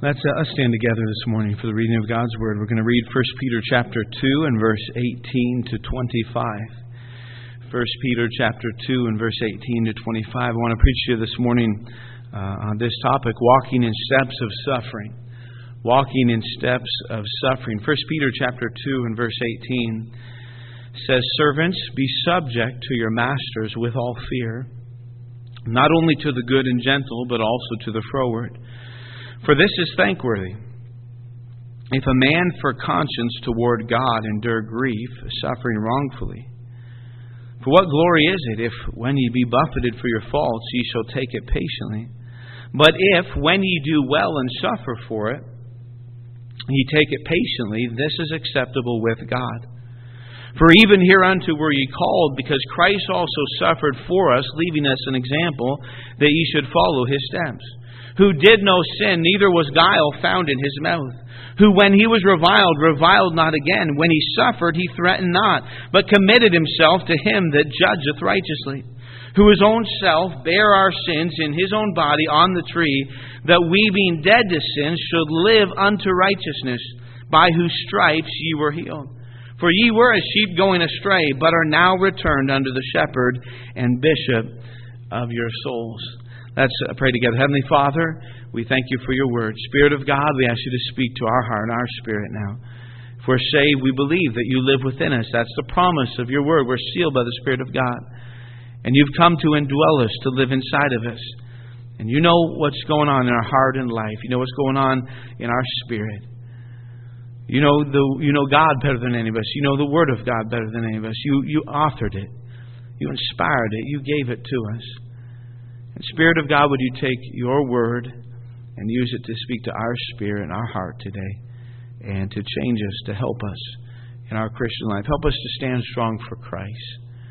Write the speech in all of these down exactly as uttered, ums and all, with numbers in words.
Let's, uh, let's stand together this morning for the reading of God's Word. We're going to read First Peter chapter two and verse eighteen to twenty-five. First Peter chapter two and verse eighteen to twenty-five. I want to preach to you this morning uh, on this topic, walking in steps of suffering. Walking in steps of suffering. First Peter chapter two and verse eighteen says, "Servants, be subject to your masters with all fear, not only to the good and gentle, but also to the froward. For this is thankworthy, if a man for conscience toward God endure grief, suffering wrongfully. For what glory is it, if when ye be buffeted for your faults, ye shall take it patiently? But if, when ye do well and suffer for it, ye take it patiently, this is acceptable with God. For even hereunto were ye called, because Christ also suffered for us, leaving us an example, that ye should follow his steps. Who did no sin, neither was guile found in his mouth. Who, when he was reviled, reviled not again. When he suffered, he threatened not, but committed himself to him that judgeth righteously. Who his own self bare our sins in his own body on the tree, that we, being dead to sins, should live unto righteousness, by whose stripes ye were healed. For ye were as sheep going astray, but are now returned unto the shepherd and bishop of your souls." Let's pray together. Heavenly Father, we thank you for your word. Spirit of God, we ask you to speak to our heart and our spirit now. If we're saved, we believe that you live within us. That's the promise of your word. We're sealed by the Spirit of God. And you've come to indwell us, to live inside of us. And you know what's going on in our heart and life. You know what's going on in our spirit. You know the you know God better than any of us. You know the Word of God better than any of us. You you authored it. You inspired it. You gave it to us. And Spirit of God, would you take your word and use it to speak to our spirit and our heart today, and to change us, to help us in our Christian life. Help us to stand strong for Christ,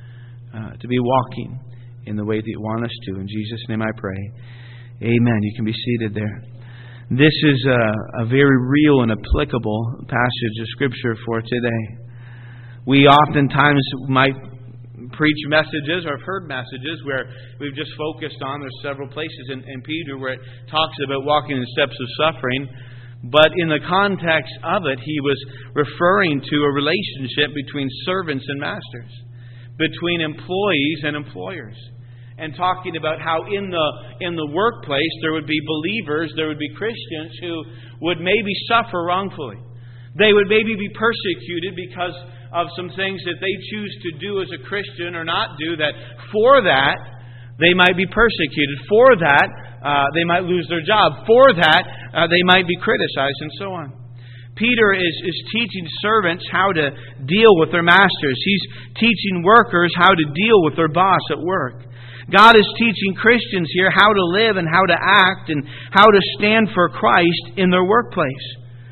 uh, to be walking in the way that you want us to. In Jesus' name I pray. Amen. You can be seated there. This is a, a very real and applicable passage of Scripture for today. We oftentimes might preach messages, or have heard messages, where we've just focused on, there's several places in, in Peter where it talks about walking in steps of suffering, but in the context of it, he was referring to a relationship between servants and masters, between employees and employers, and talking about how in the in the workplace there would be believers, there would be Christians who would maybe suffer wrongfully. They would maybe be persecuted because of some things that they choose to do as a Christian or not do, that for that they might be persecuted. For that uh, they might lose their job. For that uh, they might be criticized, and so on. Peter is, is teaching servants how to deal with their masters. He's teaching workers how to deal with their boss at work. God is teaching Christians here how to live and how to act and how to stand for Christ in their workplace.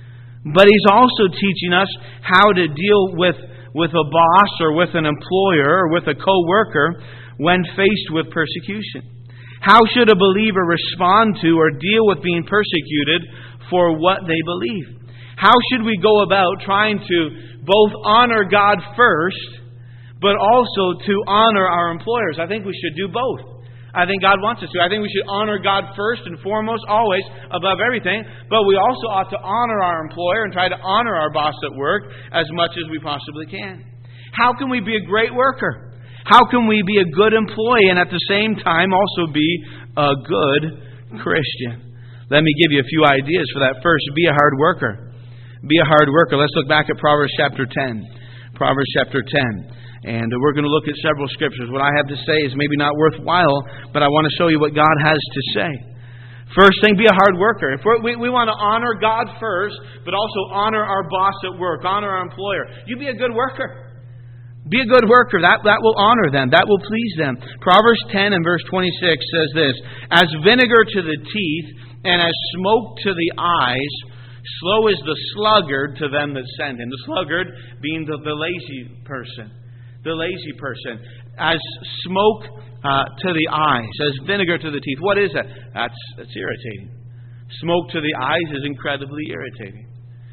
But He's also teaching us how to deal with, with a boss or with an employer or with a co-worker when faced with persecution. How should a believer respond to or deal with being persecuted for what they believe? How should we go about trying to both honor God first, but also to honor our employers? I think we should do both. I think God wants us to. I think we should honor God first and foremost, always, above everything. But we also ought to honor our employer and try to honor our boss at work as much as we possibly can. How can we be a great worker? How can we be a good employee and at the same time also be a good Christian? Let me give you a few ideas for that. First, be a hard worker. Be a hard worker. Let's look back at Proverbs chapter ten. Proverbs chapter ten. And we're going to look at several scriptures. What I have to say is maybe not worthwhile, but I want to show you what God has to say. First thing, be a hard worker. If we're, we we want to honor God first, but also honor our boss at work, honor our employer. You be a good worker. Be a good worker. That, that will honor them. That will please them. Proverbs ten and verse twenty-six says this: "As vinegar to the teeth and as smoke to the eyes, slow is the sluggard to them that send him." The sluggard being the, the lazy person. The lazy person. As smoke uh, to the eyes, as vinegar to the teeth. What is that? That's, that's irritating. Smoke to the eyes is incredibly irritating.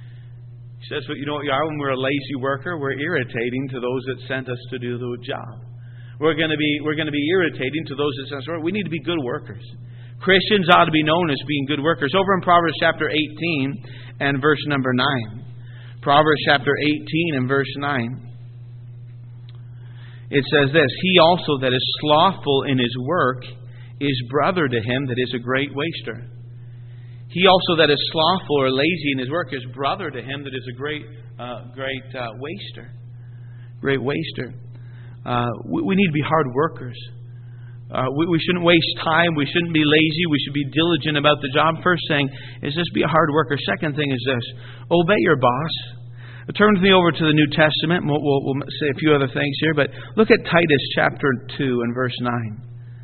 He says, "But you know what you are when we're a lazy worker? We're irritating to those that sent us to do the job. We're going to be we're going to be irritating to those that sent us. We need to be good workers. Christians ought to be known as being good workers. Over in Proverbs chapter eighteen and verse number nine. Proverbs chapter eighteen and verse nine. It says this, He also that is slothful in his work is brother to him that is a great waster. He also that is slothful or lazy in his work is brother to him that is a great uh, great uh, waster. Great waster. Uh, we, we need to be hard workers. Uh, we, we shouldn't waste time. We shouldn't be lazy. We should be diligent about the job. First thing is just be a hard worker. Second thing is this. Obey your boss. Turn with me over to the New Testament. We'll, we'll, we'll say a few other things here. But look at Titus chapter two and verse nine.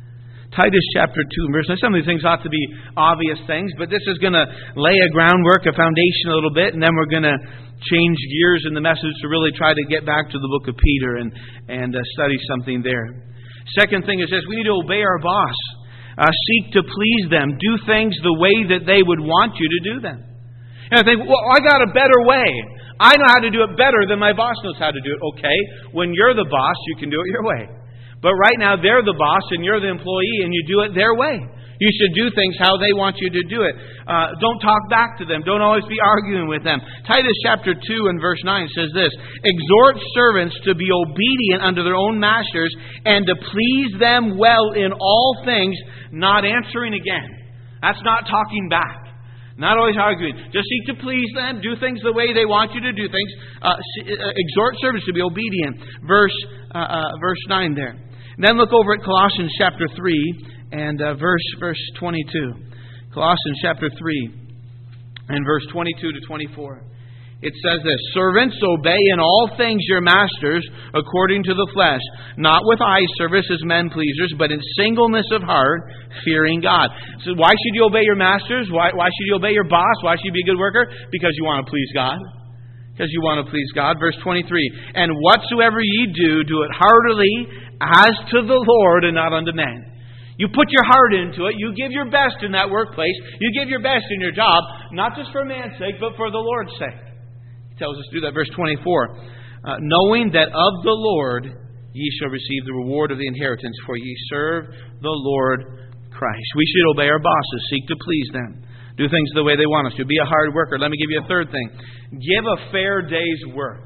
Titus chapter two and verse nine. Some of these things ought to be obvious things. But this is going to lay a groundwork, a foundation a little bit. And then we're going to change gears in the message to really try to get back to the book of Peter and, and uh, study something there. Second thing is this, we need to obey our boss. Uh, seek to please them. Do things the way that they would want you to do them. And I think, well, I got a better way. I know how to do it better than my boss knows how to do it. Okay, when you're the boss, you can do it your way. But right now, they're the boss and you're the employee and you do it their way. You should do things how they want you to do it. Uh, don't talk back to them. Don't always be arguing with them. Titus chapter two and verse nine says this, Exhort servants to be obedient unto their own masters and to please them well in all things, not answering again. That's not talking back. Not always arguing. Just seek to please them. Do things the way they want you to do things. Uh, exhort servants to be obedient. Verse, uh, uh, verse nine there. And then look over at Colossians chapter three. And uh, verse verse twenty-two. Colossians chapter three and verse twenty-two to twenty-four. It says this, Servants, obey in all things your masters according to the flesh, not with eye service as men pleasers, but in singleness of heart, fearing God. So why should you obey your masters? Why, why should you obey your boss? Why should you be a good worker? Because you want to please God. Because you want to please God. Verse twenty-three, And whatsoever ye do, do it heartily as to the Lord and not unto men. You put your heart into it. You give your best in that workplace. You give your best in your job, not just for man's sake, but for the Lord's sake. He tells us to do that. Verse twenty-four. Uh, Knowing that of the Lord ye shall receive the reward of the inheritance, for ye serve the Lord Christ. We should obey our bosses. Seek to please them. Do things the way they want us to. Be a hard worker. Let me give you a third thing. Give a fair day's work.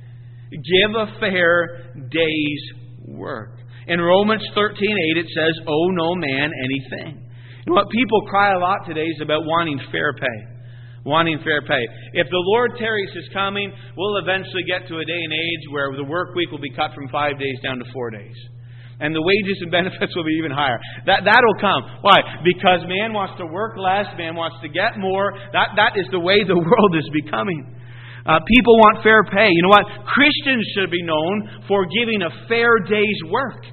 Give a fair day's work. In Romans thirteen eight it says, Owe no man anything. You know what? People cry a lot today is about wanting fair pay. Wanting fair pay. If the Lord tarries His coming, we'll eventually get to a day and age where the work week will be cut from five days down to four days. And the wages and benefits will be even higher. That, that'll come. Why? Because man wants to work less. Man wants to get more. That, that is the way the world is becoming. Uh, people want fair pay. You know what? Christians should be known for giving a fair day's work.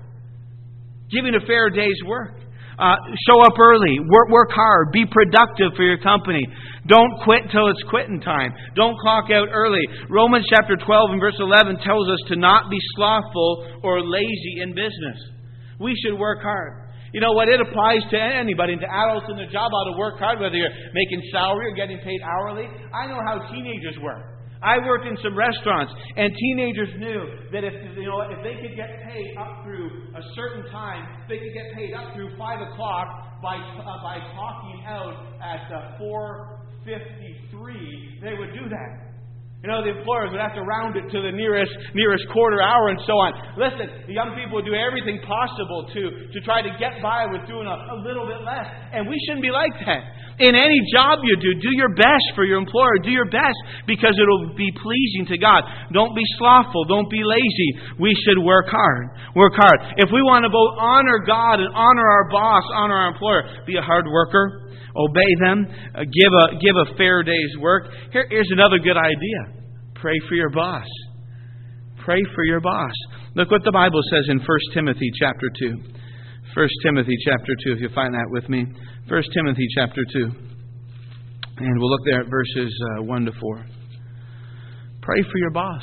Giving a fair day's work. Uh, show up early. Work, work hard. Be productive for your company. Don't quit till it's quitting time. Don't clock out early. Romans chapter twelve and verse eleven tells us to not be slothful or lazy in business. We should work hard. You know what? It applies to anybody, to adults in the job, how to work hard, whether you're making salary or getting paid hourly. I know how teenagers work. I worked in some restaurants, and teenagers knew that if you know if they could get paid up through a certain time, they could get paid up through five o'clock by uh, by clocking out at uh, four fifty-three. They would do that. You know, the employers would have to round it to the nearest nearest quarter hour and so on. Listen, the young people would do everything possible to, to try to get by with doing a, a little bit less. And we shouldn't be like that. In any job you do, do your best for your employer. Do your best because it will be pleasing to God. Don't be slothful. Don't be lazy. We should work hard. Work hard. If we want to both honor God and honor our boss, honor our employer, be a hard worker. Obey them. Uh, give a give a fair day's work. Here, here's another good idea. Pray for your boss. Pray for your boss. Look what the Bible says in First Timothy chapter two. First Timothy chapter two, if you find that with me. First Timothy chapter two. And we'll look there at verses uh, one to four. Pray for your boss.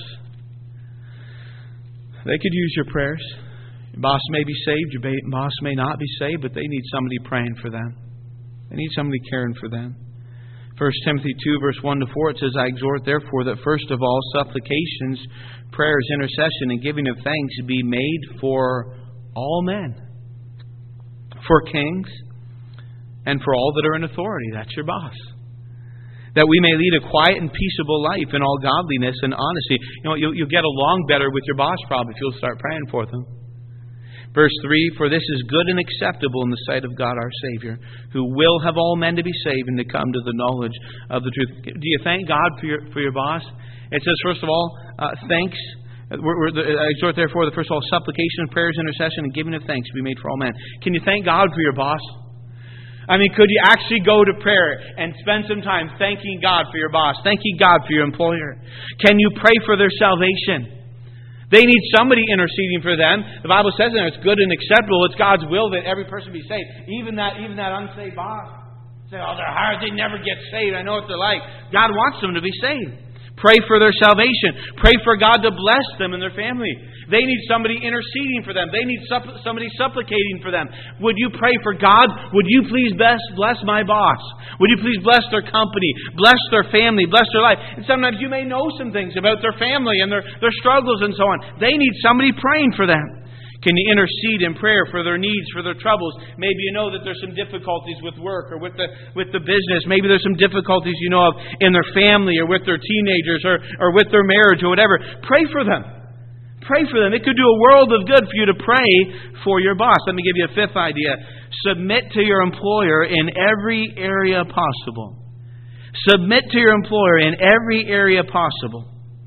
They could use your prayers. Your boss may be saved. Your boss may not be saved, but they need somebody praying for them. They need somebody caring for them. First Timothy two, verse one to four, it says, I exhort therefore that first of all supplications, prayers, intercession, and giving of thanks be made for all men, for kings, and for all that are in authority. That's your boss. That we may lead a quiet and peaceable life in all godliness and honesty. You know, you'll, you'll get along better with your boss probably if you'll start praying for them. Verse three, for this is good and acceptable in the sight of God our Savior, who will have all men to be saved and to come to the knowledge of the truth. Do you thank God for your for your boss? It says, first of all, uh, thanks. We're, we're, I exhort, therefore, the first of all, supplication, prayers, intercession, and giving of thanks be made for all men. Can you thank God for your boss? I mean, could you actually go to prayer and spend some time thanking God for your boss, thanking God for your employer? Can you pray for their salvation? They need somebody interceding for them. The Bible says that it's good and acceptable. It's God's will that every person be saved. Even that, even that unsaved boss. Say, oh, they're hard. They never get saved. I know what they're like. God wants them to be saved. Pray for their salvation. Pray for God to bless them and their family. They need somebody interceding for them. They need supp- somebody supplicating for them. Would you pray for God? Would you please bless, bless my boss? Would you please bless their company? Bless their family? Bless their life? And sometimes you may know some things about their family and their, their struggles and so on. They need somebody praying for them. Can you intercede in prayer for their needs, for their troubles? Maybe you know that there's some difficulties with work or with the with the business. Maybe there's some difficulties you know of in their family or with their teenagers or, or with their marriage or whatever. Pray for them. Pray for them. It could do a world of good for you to pray for your boss. Let me give you a fifth idea. Submit to your employer in every area possible. Submit to your employer in every area possible.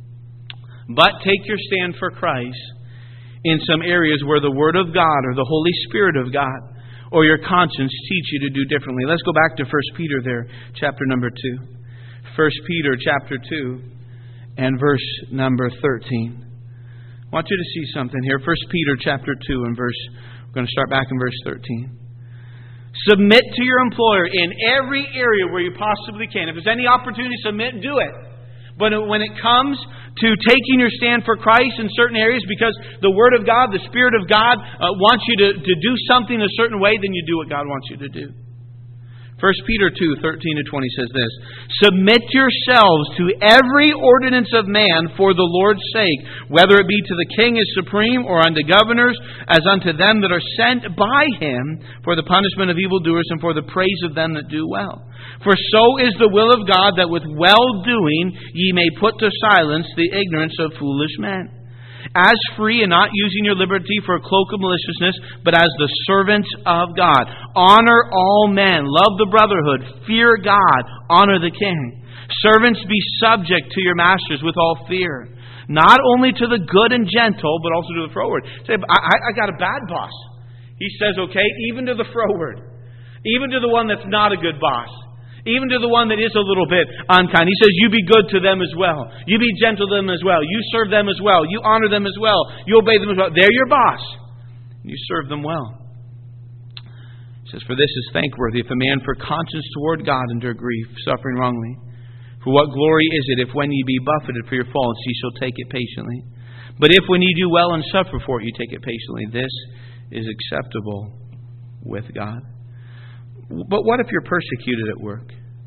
But take your stand for Christ in some areas where the Word of God or the Holy Spirit of God or your conscience teach you to do differently. Let's go back to First Peter there, chapter number two. First Peter chapter two and verse number thirteen. I want you to see something here. First Peter chapter two and verse, we're going to start back in verse thirteen. Submit to your employer in every area where you possibly can. If there's any opportunity to submit, do it. But when it comes to taking your stand for Christ in certain areas, because the Word of God, the Spirit of God uh, wants you to, to do something a certain way, then you do what God wants you to do. First Peter two, thirteen to twenty says this, submit yourselves to every ordinance of man for the Lord's sake, whether it be to the king as supreme or unto governors, as unto them that are sent by him for the punishment of evildoers and for the praise of them that do well. For so is the will of God, that with well-doing ye may put to silence the ignorance of foolish men. As free and not using your liberty for a cloak of maliciousness, but as the servants of God. Honor all men. Love the brotherhood. Fear God. Honor the king. Servants, be subject to your masters with all fear. Not only to the good and gentle, but also to the froward. Say, I, I got a bad boss. He says, okay, even to the froward. Even to the one that's not a good boss. Even to the one that is a little bit unkind. He says, you be good to them as well. You be gentle to them as well. You serve them as well. You honor them as well. You obey them as well. They're your boss. You serve them well. He says, for this is thankworthy if a man for conscience toward God endure grief, suffering wrongly. For what glory is it if when ye be buffeted for your faults, ye shall take it patiently? But if when ye do well and suffer for it, you take it patiently, this is acceptable with God. But what if you're persecuted at work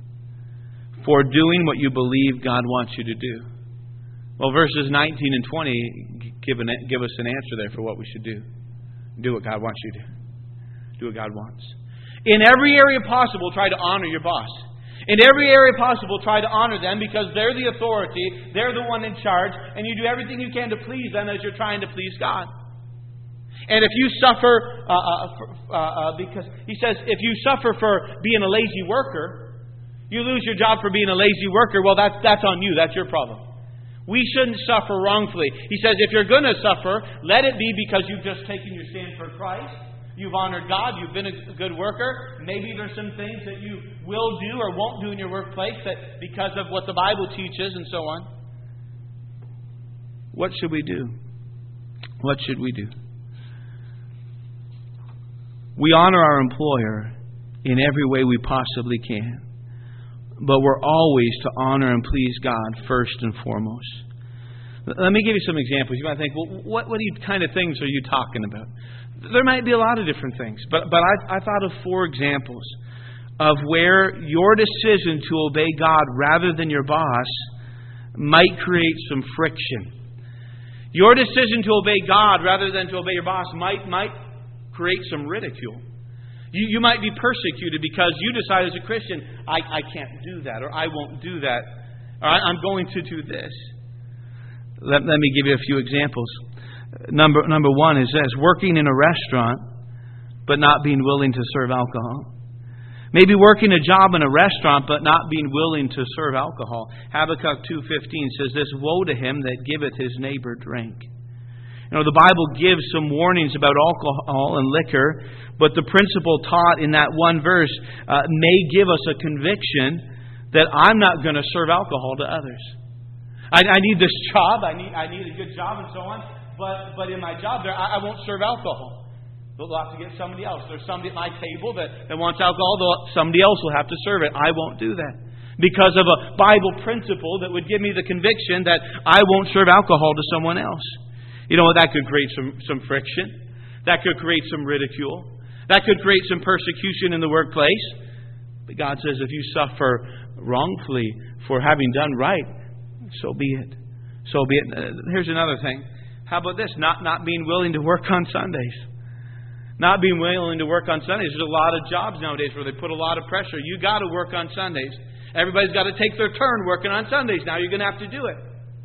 for doing what you believe God wants you to do? Well, verses nineteen and twenty give, an, give us an answer there for what we should do. Do what God wants you to. Do what God wants. In every area possible, try to honor your boss. In every area possible, try to honor them because they're the authority, they're the one in charge, and you do everything you can to please them as you're trying to please God. And if you suffer, uh, uh, uh, uh, because he says, if you suffer for being a lazy worker, you lose your job for being a lazy worker, well, that's, that's on you. That's your problem. We shouldn't suffer wrongfully. He says, if you're going to suffer, let it be because you've just taken your stand for Christ. You've honored God. You've been a good worker. Maybe there's some things that you will do or won't do in your workplace that because of what the Bible teaches and so on. What should we do? What should we do? We honor our employer in every way we possibly can. But we're always to honor and please God first and foremost. Let me give you some examples. You might think, well, what, what kind of things are you talking about? There might be a lot of different things. But, but I, I thought of four examples of where your decision to obey God rather than your boss might create some friction. Your decision to obey God rather than to obey your boss might might create some ridicule. You, you might be persecuted because you decide as a Christian, I, I can't do that, or I won't do that, or I, I'm going to do this. Let, let me give you a few examples. Number, number one is this: working in a restaurant, but not being willing to serve alcohol. Maybe working a job in a restaurant, but not being willing to serve alcohol. Habakkuk two fifteen says this: woe to him that giveth his neighbor drink. You know, the Bible gives some warnings about alcohol and liquor, but the principle taught in that one verse uh, may give us a conviction that I'm not going to serve alcohol to others. I, I need this job, I need I need a good job and so on, but but in my job there, I, I won't serve alcohol. They'll have to get somebody else. There's somebody at my table that, that wants alcohol. Somebody else will have to serve it. I won't do that. Because of a Bible principle that would give me the conviction that I won't serve alcohol to someone else. You know, that could create some, some friction. That could create some ridicule. That could create some persecution in the workplace. But God says if you suffer wrongfully for having done right, so be it. So be it. Here's another thing. How about this? Not, not being willing to work on Sundays. Not being willing to work on Sundays. There's a lot of jobs nowadays where they put a lot of pressure. You got to work on Sundays. Everybody's got to take their turn working on Sundays. Now you're going to have to do it.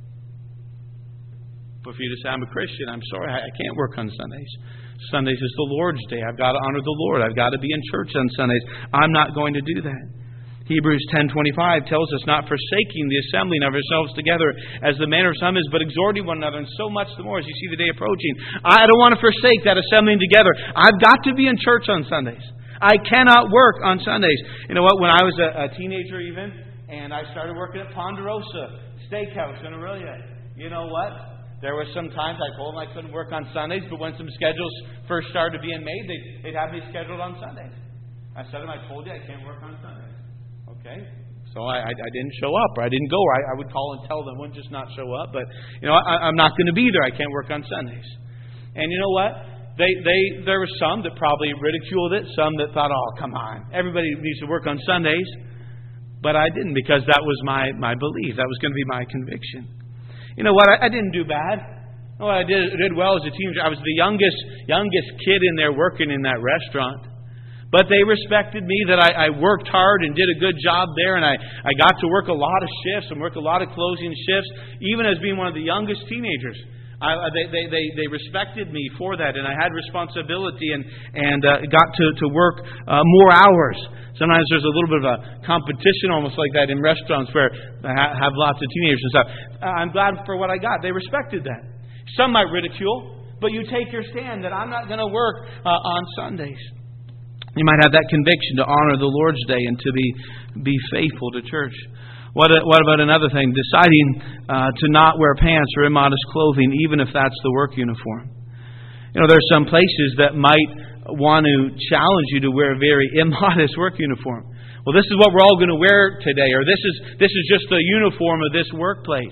But for you to say, I'm a Christian, I'm sorry, I can't work on Sundays. Sundays is the Lord's day. I've got to honor the Lord. I've got to be in church on Sundays. I'm not going to do that. Hebrews ten twenty-five tells us, not forsaking the assembling of ourselves together as the manner of some is, but exhorting one another, and so much the more as you see the day approaching. I don't want to forsake that assembling together. I've got to be in church on Sundays. I cannot work on Sundays. You know what? When I was a, a teenager even, and I started working at Ponderosa Steakhouse in Aurelia, you know what? There were some times I told them I couldn't work on Sundays, but when some schedules first started being made, they'd, they'd have me scheduled on Sundays. I said to them, I told you I can't work on Sundays. Okay, so I, I, I didn't show up, or I didn't go. I, I would call and tell them, wouldn't just not show up. But you know, I, I'm not going to be there. I can't work on Sundays. And you know what? They, they, there were some that probably ridiculed it. Some that thought, "Oh, come on, everybody needs to work on Sundays." But I didn't, because that was my, my belief. That was going to be my conviction. You know what? I, I didn't do bad. Oh, I did did well as a teenager. I was the youngest youngest kid in there working in that restaurant. But they respected me, that I, I worked hard and did a good job there, and I, I got to work a lot of shifts and work a lot of closing shifts, even as being one of the youngest teenagers. I, they, they, they, they respected me for that, and I had responsibility and, and uh, got to, to work uh, more hours. Sometimes there's a little bit of a competition almost like that in restaurants where I have lots of teenagers and stuff. I'm glad for what I got. They respected that. Some might ridicule, but you take your stand that I'm not going to work uh, on Sundays. You might have that conviction to honor the Lord's Day and to be be faithful to church. What what about another thing? Deciding uh, to not wear pants or immodest clothing, even if that's the work uniform. You know, there's some places that might want to challenge you to wear a very immodest work uniform. Well, this is what we're all going to wear today, or this is this is just the uniform of this workplace.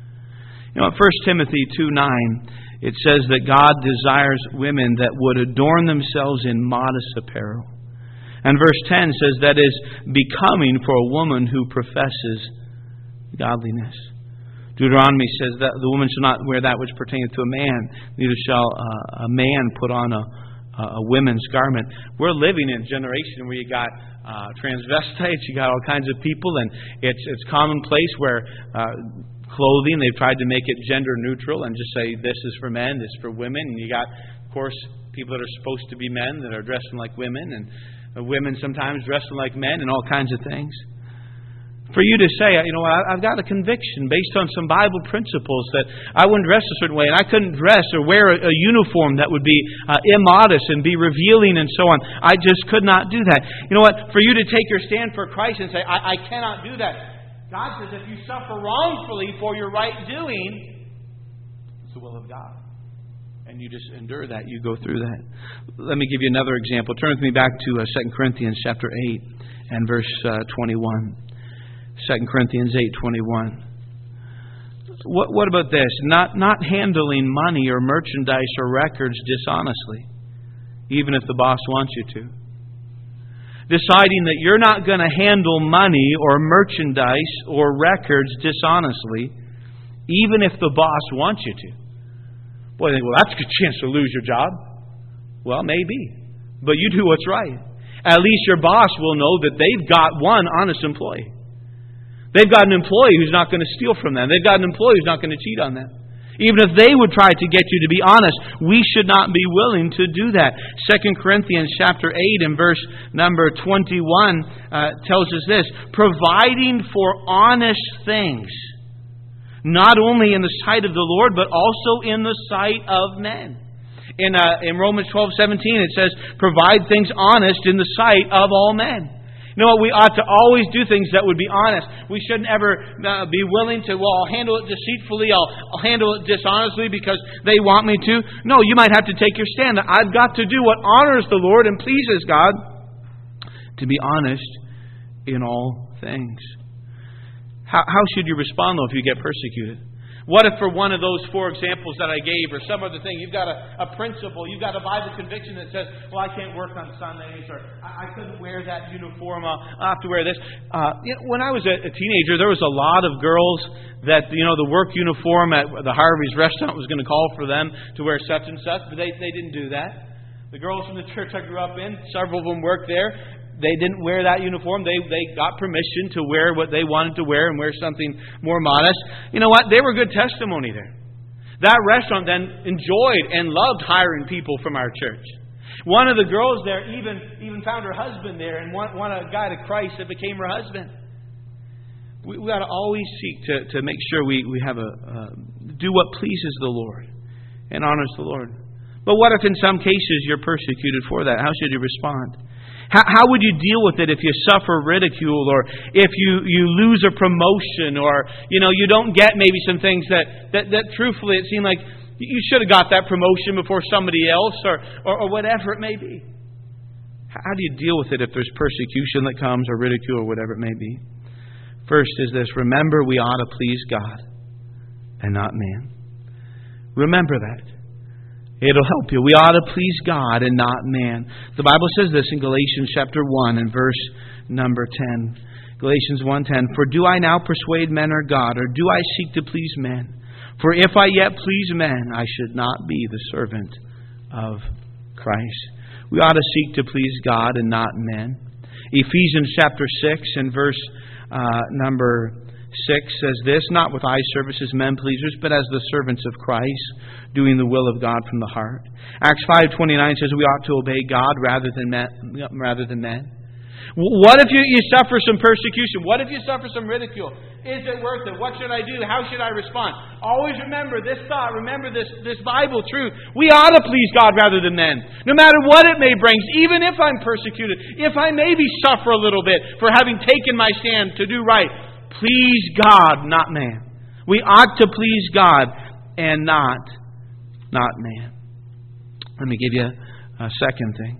You know, First Timothy two nine, it says that God desires women that would adorn themselves in modest apparel. And verse ten says that is becoming for a woman who professes godliness. Deuteronomy says that the woman shall not wear that which pertaineth to a man, neither shall uh, a man put on a, a women's garment. We're living in a generation where you got uh, transvestites, you got all kinds of people, and it's it's commonplace where uh, clothing, they've tried to make it gender neutral and just say this is for men, this is for women. And you got, of course, people that are supposed to be men that are dressing like women, and women sometimes dressing like men, and all kinds of things. For you to say, you know, I've got a conviction based on some Bible principles that I wouldn't dress a certain way, and I couldn't dress or wear a, a uniform that would be uh, immodest and be revealing and so on. I just could not do that. You know what? For you to take your stand for Christ and say, I, I cannot do that. God says if you suffer wrongfully for your right doing, it's the will of God. And you just endure that. You go through that. Let me give you another example. Turn with me back to uh, Second Corinthians chapter eight and verse uh, twenty-one. Second Corinthians eight twenty-one. What, what about this? Not, not handling money or merchandise or records dishonestly, even if the boss wants you to. Deciding that you're not going to handle money or merchandise or records dishonestly, even if the boss wants you to. Boy, they think, well, that's a good chance to lose your job. Well, maybe. But you do what's right. At least your boss will know that they've got one honest employee. They've got an employee who's not going to steal from them. They've got an employee who's not going to cheat on them. Even if they would try to get you to be honest, we should not be willing to do that. Second Corinthians chapter eight and verse number twenty-one uh, tells us this: providing for honest things, not only in the sight of the Lord, but also in the sight of men. In uh, in Romans twelve seventeen it says, provide things honest in the sight of all men. You know what? We ought to always do things that would be honest. We shouldn't ever uh, be willing to, well, I'll handle it deceitfully, I'll, I'll handle it dishonestly because they want me to. No, you might have to take your stand. I've got to do what honors the Lord and pleases God, to be honest in all things. How, how should you respond, though, if you get persecuted? What if for one of those four examples that I gave, or some other thing, you've got a, a principle, you've got a Bible conviction that says, well, I can't work on Sundays, or I, I couldn't wear that uniform, I'll, I'll have to wear this. Uh, you know, when I was a, a teenager, there was a lot of girls that, you know, the work uniform at the Harvey's restaurant was going to call for them to wear such and such, but they, they didn't do that. The girls from the church I grew up in, several of them worked there. They didn't wear that uniform. They they got permission to wear what they wanted to wear and wear something more modest. You know what? They were good testimony there. That restaurant then enjoyed and loved hiring people from our church. One of the girls there even, even found her husband there and won, won a guy to Christ that became her husband. We, we got to always seek to, to make sure we, we have a uh, do what pleases the Lord and honors the Lord. But what if in some cases you're persecuted for that? How should you respond? How, how would you deal with it if you suffer ridicule, or if you, you lose a promotion, or you know you don't get maybe some things that, that, that truthfully it seemed like you should have got that promotion before somebody else, or, or, or whatever it may be? How do you deal with it if there's persecution that comes, or ridicule, or whatever it may be? First is this: remember, we ought to please God and not man. Remember that. It'll help you. We ought to please God and not man. The Bible says this in Galatians chapter one and verse number ten. Galatians one ten. For do I now persuade men or God, or do I seek to please men? For if I yet please men, I should not be the servant of Christ. We ought to seek to please God and not men. Ephesians chapter six and verse uh, number six says this: not with eye service as men pleasers, but as the servants of Christ, doing the will of God from the heart. Acts five twenty-nine says we ought to obey God rather than men. Rather than men. What if you, you suffer some persecution? What if you suffer some ridicule? Is it worth it? What should I do? How should I respond? Always remember this thought. Remember this, this Bible truth. We ought to please God rather than men. No matter what it may bring, even if I'm persecuted, if I maybe suffer a little bit for having taken my stand to do right, please God, not man. We ought to please God and not, not man. Let me give you a second thing.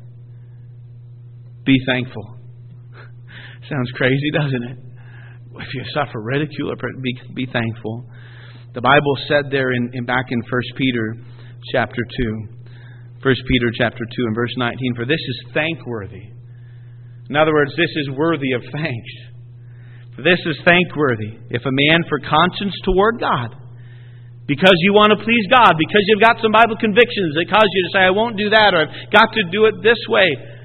Be thankful. Sounds crazy, doesn't it? If you suffer ridicule, be, be thankful. The Bible said there in, in back in First Peter chapter two. First Peter chapter two and verse nineteen. For this is thankworthy. In other words, this is worthy of thanks. For this is thankworthy, if a man for conscience toward God, because you want to please God, because you've got some Bible convictions that cause you to say, I won't do that, or I've got to do it this way.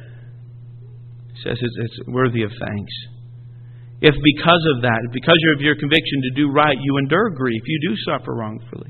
It says it's, it's worthy of thanks. If because of that, because of your conviction to do right, you endure grief, you do suffer wrongfully,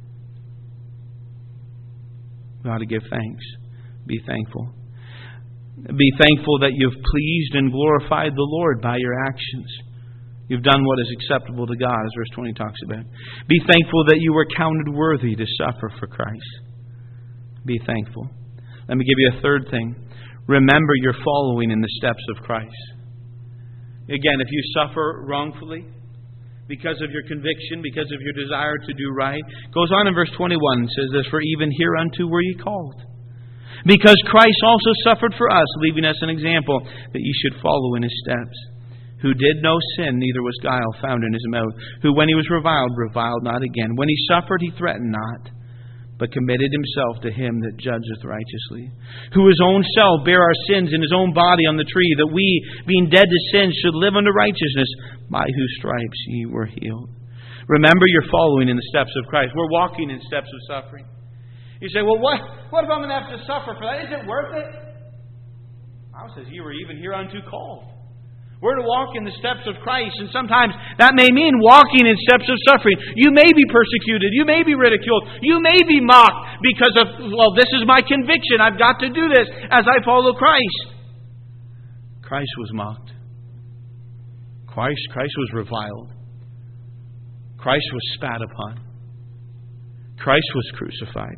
we ought to give thanks. Be thankful. Be thankful that you've pleased and glorified the Lord by your actions. You've done what is acceptable to God, as verse twenty talks about. Be thankful that you were counted worthy to suffer for Christ. Be thankful. Let me give you a third thing. Remember you're following in the steps of Christ. Again, if you suffer wrongfully because of your conviction, because of your desire to do right, goes on in verse twenty-one and says this: for even hereunto were ye called, because Christ also suffered for us, leaving us an example that ye should follow in his steps. Who did no sin, neither was guile found in his mouth. Who, when he was reviled, reviled not again. When he suffered, he threatened not, but committed himself to him that judgeth righteously. Who his own self bare our sins in his own body on the tree, that we, being dead to sin, should live unto righteousness, by whose stripes ye were healed. Remember, you're following in the steps of Christ. We're walking in steps of suffering. You say, well, what, what if I'm going to have to suffer for that? Is it worth it? The Bible says, "You were even hereunto called." We're to walk in the steps of Christ, and sometimes that may mean walking in steps of suffering. You may be persecuted. You may be ridiculed. You may be mocked because of, well, this is my conviction. I've got to do this as I follow Christ. Christ was mocked. Christ, Christ was reviled. Christ was spat upon. Christ was crucified.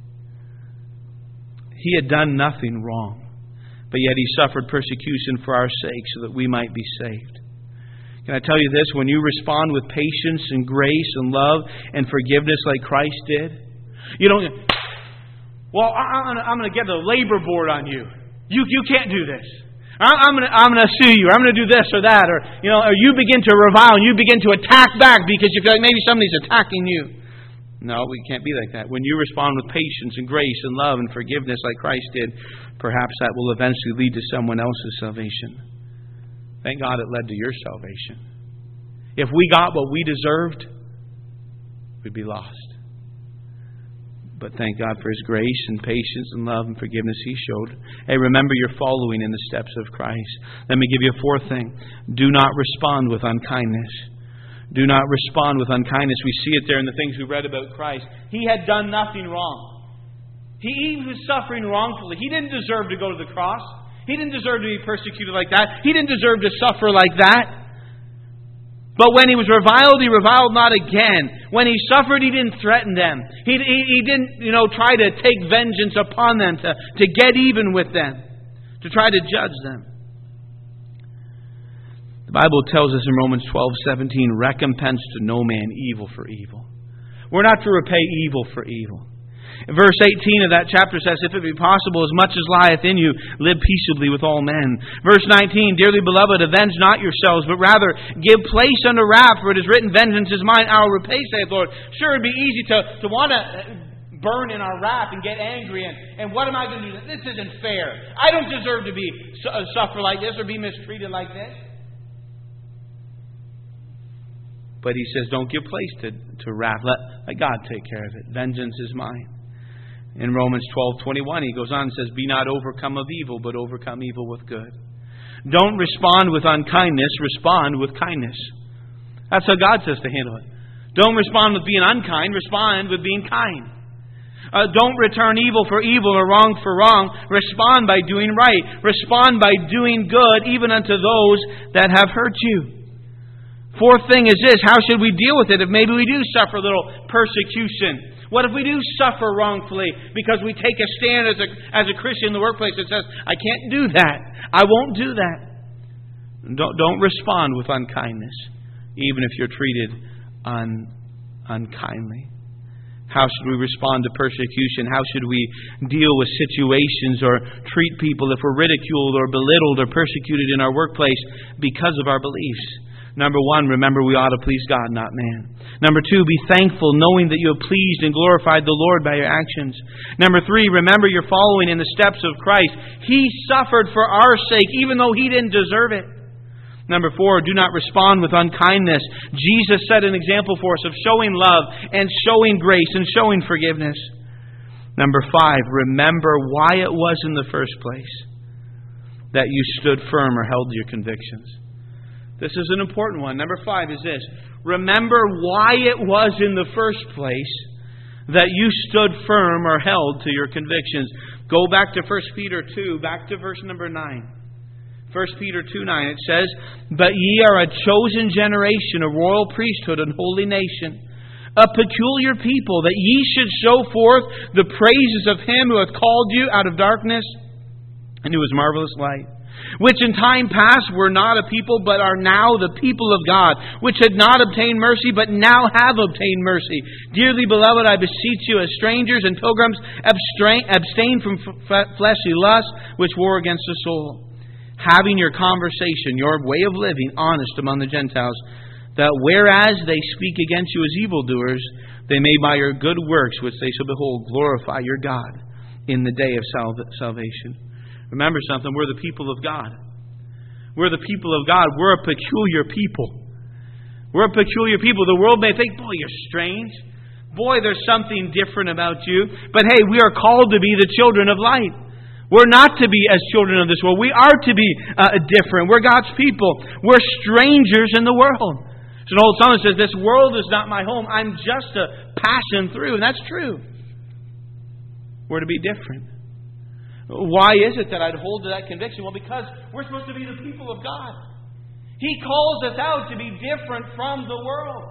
He had done nothing wrong. But yet He suffered persecution for our sake so that we might be saved. Can I tell you this? When you respond with patience and grace and love and forgiveness like Christ did, you don't, well, I'm going to get the labor board on you. You you can't do this. I'm going to I'm going to sue you. I'm going to do this or that. Or, you know, or you begin to revile and you begin to attack back because you feel like maybe somebody's attacking you. No, we can't be like that. When you respond with patience and grace and love and forgiveness like Christ did, perhaps that will eventually lead to someone else's salvation. Thank God it led to your salvation. If we got what we deserved, we'd be lost. But thank God for His grace and patience and love and forgiveness He showed. Hey, remember you're following in the steps of Christ. Let me give you a fourth thing. Do not respond with unkindness. Do not respond with unkindness. We see it there in the things we read about Christ. He had done nothing wrong. He was suffering wrongfully. He didn't deserve to go to the cross. He didn't deserve to be persecuted like that. He didn't deserve to suffer like that. But when He was reviled, He reviled not again. When He suffered, He didn't threaten them. He, he, he didn't, you know, try to take vengeance upon them, to, to get even with them, to try to judge them. The Bible tells us in Romans twelve seventeen, recompense to no man evil for evil. We're not to repay evil for evil. In verse eighteen of that chapter says, if it be possible, as much as lieth in you, live peaceably with all men. Verse nineteen, dearly beloved, avenge not yourselves, but rather give place unto wrath, for it is written, vengeance is mine, I will repay, saith the Lord. Sure, it'd be easy to, to want to burn in our wrath and get angry and, and what am I going to do? This isn't fair. I don't deserve to be suffer like this or be mistreated like this. But He says, don't give place to, to wrath. Let, let God take care of it. Vengeance is mine. In Romans twelve twenty-one, He goes on and says, be not overcome of evil, but overcome evil with good. Don't respond with unkindness. Respond with kindness. That's how God says to handle it. Don't respond with being unkind. Respond with being kind. Uh, don't return evil for evil or wrong for wrong. Respond by doing right. Respond by doing good, even unto those that have hurt you. Fourth thing is this, how should we deal with it if maybe we do suffer a little persecution? What if we do suffer wrongfully because we take a stand as a, as a Christian in the workplace that says, I can't do that. I won't do that. Don't, don't respond with unkindness, even if you're treated un, unkindly. How should we respond to persecution? How should we deal with situations or treat people if we're ridiculed or belittled or persecuted in our workplace because of our beliefs? Number one, remember we ought to please God, not man. Number two, be thankful, knowing that you have pleased and glorified the Lord by your actions. Number three, remember you're following in the steps of Christ. He suffered for our sake, even though He didn't deserve it. Number four, do not respond with unkindness. Jesus set an example for us of showing love and showing grace and showing forgiveness. Number five, remember why it was in the first place that you stood firm or held to your convictions. This is an important one. Number five is this. Remember why it was in the first place that you stood firm or held to your convictions. Go back to First Peter two, back to verse number nine. First Peter two nine, it says, but ye are a chosen generation, a royal priesthood, and holy nation, a peculiar people, that ye should show forth the praises of Him who hath called you out of darkness into His marvelous light. Which in time past were not a people, but are now the people of God, which had not obtained mercy, but now have obtained mercy. Dearly beloved, I beseech you, as strangers and pilgrims, abstain, abstain from f- fleshly lusts, which war against the soul. Having your conversation, your way of living, honest among the Gentiles, that whereas they speak against you as evildoers, they may by your good works, which they shall behold, glorify your God in the day of sal- salvation. Remember something, we're the people of God. We're the people of God. We're a peculiar people. We're a peculiar people. The world may think, boy, you're strange. Boy, there's something different about you. But hey, we are called to be the children of light. We're not to be as children of this world. We are to be uh, different. We're God's people. We're strangers in the world. So an old song that says, this world is not my home. I'm just a passing through. And that's true. We're to be different. Why is it that I'd hold to that conviction? Well, because we're supposed to be the people of God. He calls us out to be different from the world.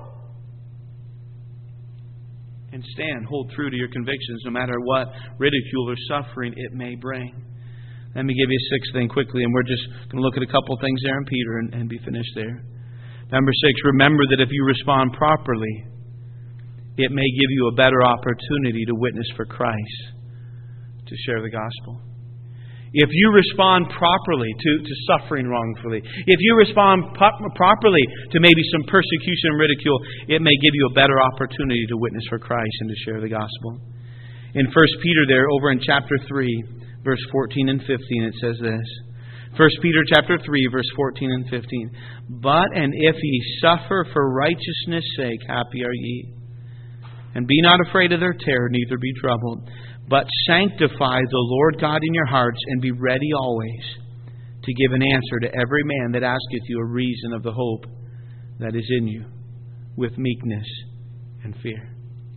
And stand, hold true to your convictions no matter what ridicule or suffering it may bring. Let me give you a sixth thing quickly, and we're just going to look at a couple things there in Peter and, and be finished there. Number six, remember that if you respond properly, it may give you a better opportunity to witness for Christ, to share the gospel. If you respond properly to, to suffering wrongfully, if you respond po- properly to maybe some persecution and ridicule, it may give you a better opportunity to witness for Christ and to share the gospel. In First Peter there, over in chapter three, verse fourteen and fifteen, it says this. First Peter chapter three, verse fourteen and fifteen. But and if ye suffer for righteousness' sake, happy are ye. And be not afraid of their terror, neither be troubled. But sanctify the Lord God in your hearts, and be ready always to give an answer to every man that asketh you a reason of the hope that is in you, with meekness and fear.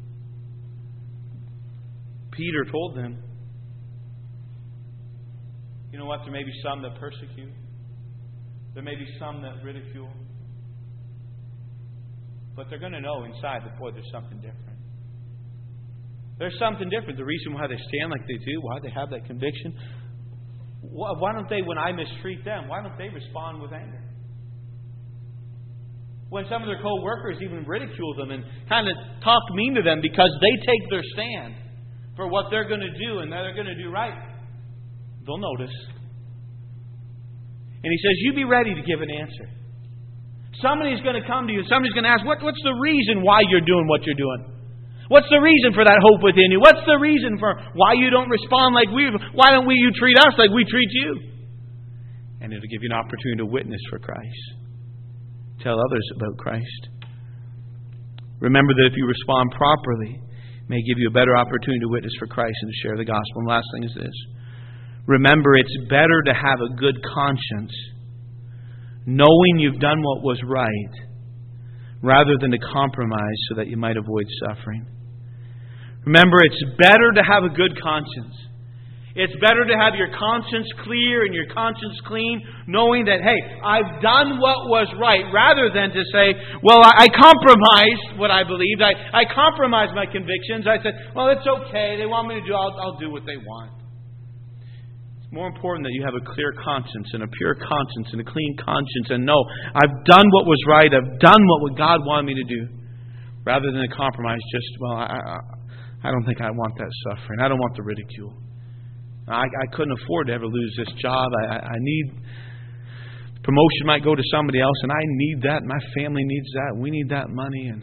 Peter told them, you know what, there may be some that persecute. There may be some that ridicule. But they're going to know inside that, boy, there's something different. There's something different. The reason why they stand like they do, why they have that conviction. Why don't they, when I mistreat them, why don't they respond with anger? When some of their co-workers even ridicule them and kind of talk mean to them because they take their stand for what they're going to do and that they're going to do right, they'll notice. And he says, you be ready to give an answer. Somebody's going to come to you. Somebody's going to ask, what, what's the reason why you're doing what you're doing? What's the reason for that hope within you? What's the reason for why you don't respond like we... Why don't we you treat us like we treat you? And it'll give you an opportunity to witness for Christ. Tell others about Christ. Remember that if you respond properly, it may give you a better opportunity to witness for Christ and to share the gospel. And the last thing is this. Remember, it's better to have a good conscience, knowing you've done what was right, rather than to compromise so that you might avoid suffering. Remember, it's better to have a good conscience. It's better to have your conscience clear and your conscience clean, knowing that, hey, I've done what was right, rather than to say, well, I, I compromised what I believed. I, I compromised my convictions. I said, well, it's okay. They want me to do, I'll, I'll do what they want. It's more important that you have a clear conscience and a pure conscience and a clean conscience and know, I've done what was right. I've done what God wanted me to do, rather than to compromise just, well, I, I, I don't think I want that suffering. I don't want the ridicule. I, I couldn't afford to ever lose this job. I, I, I need... Promotion might go to somebody else, and I need that. My family needs that. We need that money. And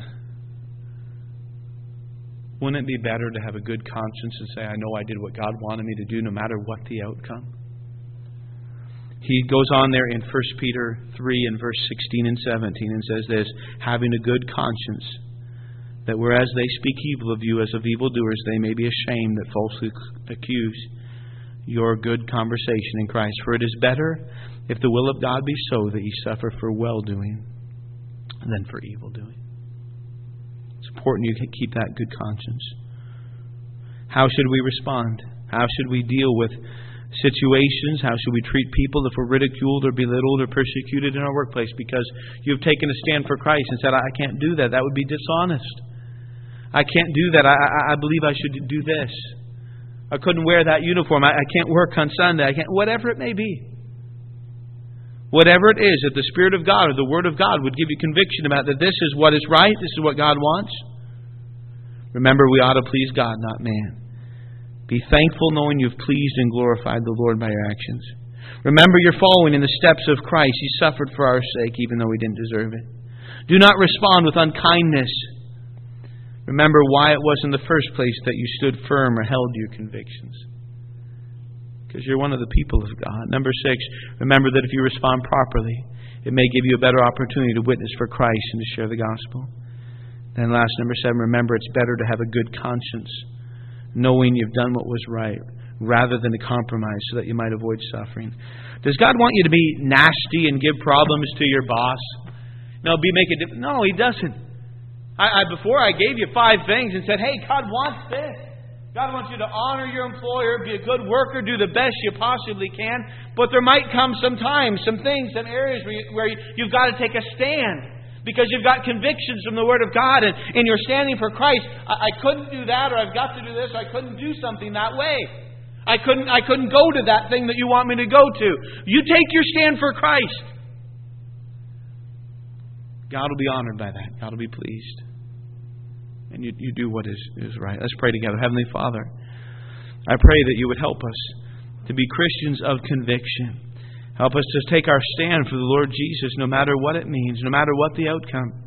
wouldn't it be better to have a good conscience and say, I know I did what God wanted me to do, no matter what the outcome? He goes on there in First Peter three and verse sixteen and seventeen and says this, having a good conscience, that whereas they speak evil of you as of evildoers, they may be ashamed that falsely accuse your good conversation in Christ. For it is better, if the will of God be so, that ye suffer for well-doing than for evil-doing. It's important you keep that good conscience. How should we respond? How should we deal with situations? How should we treat people if we're ridiculed or belittled or persecuted in our workplace because you've taken a stand for Christ and said, I can't do that. That would be dishonest. I can't do that. I, I, I believe I should do this. I couldn't wear that uniform. I, I can't work on Sunday. I can't. Whatever it may be. Whatever it is, if the Spirit of God or the Word of God would give you conviction about that this is what is right, this is what God wants. Remember, we ought to please God, not man. Be thankful knowing you've pleased and glorified the Lord by your actions. Remember, you're following in the steps of Christ. He suffered for our sake, even though we didn't deserve it. Do not respond with unkindness. Remember why it was in the first place that you stood firm or held to your convictions. Because you're one of the people of God. Number six, remember that if you respond properly, it may give you a better opportunity to witness for Christ and to share the gospel. Then last, number seven, remember it's better to have a good conscience, knowing you've done what was right, rather than to compromise so that you might avoid suffering. Does God want you to be nasty and give problems to your boss? No, be make it. No, He doesn't. I, I before I gave you five things and said, "Hey, God wants this. God wants you to honor your employer, be a good worker, do the best you possibly can." But there might come some times, some things, some areas where, you, where you, you've got to take a stand. Because you've got convictions from the Word of God and, and you're standing for Christ. I, I couldn't do that, or I've got to do this, or I couldn't do something that way. I couldn't, I couldn't go to that thing that you want me to go to. You take your stand for Christ. God will be honored by that. God will be pleased. And you, you do what is, is right. Let's pray together. Heavenly Father, I pray that you would help us to be Christians of conviction. Help us to take our stand for the Lord Jesus, no matter what it means, no matter what the outcome.